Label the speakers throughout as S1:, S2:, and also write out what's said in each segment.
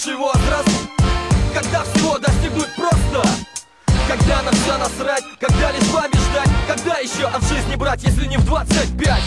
S1: лучший возраст, когда всего достигнуть просто, когда на все насрать, когда лишь побеждать, когда еще от жизни брать, если не в 25.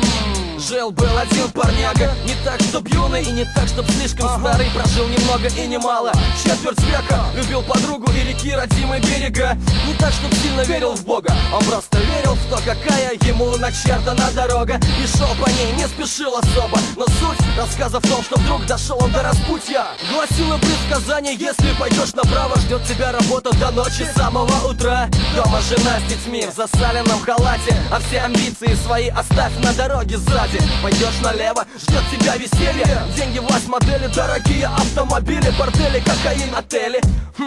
S1: Жил-был один парняга, не так, чтоб юный и не так, чтоб слишком старый. Прожил немного и немало, четверть века. Любил подругу и реки, родимые берега. Не так, чтоб сильно верил в Бога, он просто верил в то, какая ему начертана дорога. И шел по ней, не спешил особо. Но суть рассказа в том, что вдруг дошел он до распутья. Гласило предсказание: если пойдешь направо, ждет тебя работа до ночи, с самого утра. Дома жена с детьми в засаленном халате, а все амбиции свои оставь на дороге сзади. Пойдешь налево, ждет тебя веселье, деньги, власть, модели, дорогие автомобили, бордели, кокаин, отели.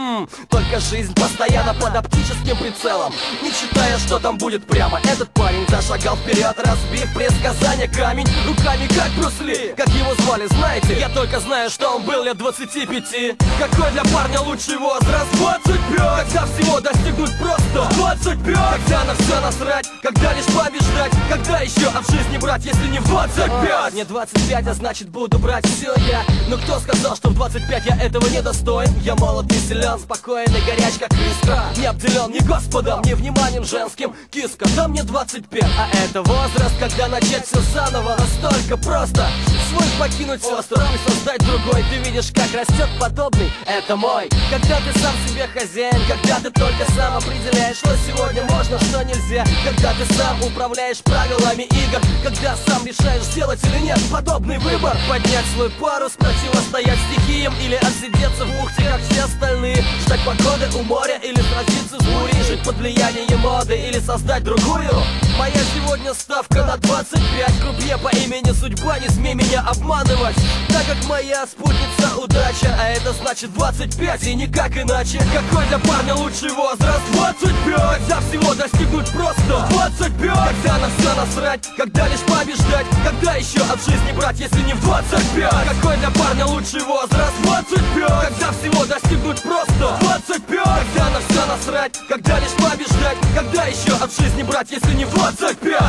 S1: Только жизнь постоянно под оптическим прицелом, не считая, что там будет прямо. Этот парень зашагал вперед, разбив предсказание камень руками, как Брюс Ли. Как его звали, знаете? Я только знаю, что он был лет 25. Какой для парня лучший возраст? 25. Когда всего достигнуть просто 25. Когда на все насрать, когда лишь побеждать, когда еще от жизни брать, если не в 25. Мне 25, а значит буду брать все я. Но кто сказал, что в 25 я этого не достоин? Я молод и силен, спокоен и горяч, как искра. Не обделен ни Господом, ни вниманием женским. Киска, да мне 25. А это возраст, когда начать все заново. Настолько просто свой покинуть остров и создать другой. Ты видишь, как растет подобный, это мой. Когда ты сам себе хозяин, когда ты только сам определяешь, что сегодня можно, что нельзя. Когда ты сам управляешь правилами игр, когда сам решаешь, сделать или нет подобный выбор. Поднять свой парус, противостоять стихиям, или отсидеться в бухте, как все остальные. Ждать погоды у моря или сразиться с бурей. Жить под влиянием моды или создать другую. Моя сегодня ставка на 25. Крупье по имени судьба, не смей меня обманывать, так как моя спутница удача. А это значит 25 и никак иначе. Какой для парня лучший возраст? 25. Когда всего достигнуть просто 25. Когда на все насрать, когда лишь побеждать, когда еще от жизни брать, если не в 25. Какой для парня лучший возраст? 25. Когда всего достигнуть просто 25. Когда на все насрать, когда лишь побеждать, когда еще от жизни брать, если не в 25.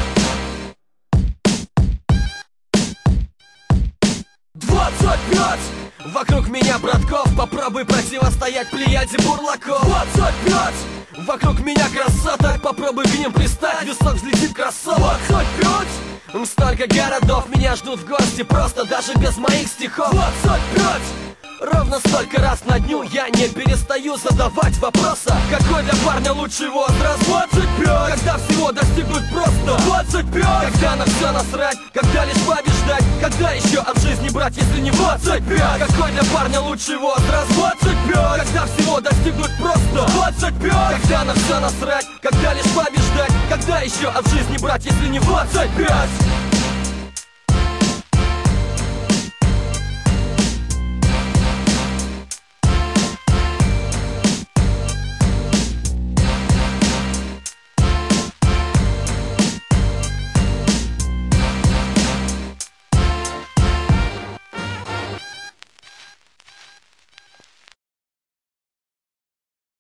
S1: 25. Вокруг меня братков, попробуй противостоять плеяде бурлаков. 25. Вокруг меня красоток, попробуй к ним пристать, висок взлетит кроссовок. 25. Столько городов меня ждут в гости, просто даже без моих стихов. 25. Ровно столько раз на дню я не перестаю задавать вопроса: какой для парня лучший возраст? 25. Когда всего достигнуть просто 25. Когда на все насрать, когда лишь побеждать, когда еще от жизни брать, если не 25. Какой для парня лучший возраст? 25. Когда всего достигнуть просто 25. Когда на все насрать, когда лишь побеждать, когда еще от жизни брать, если не 25.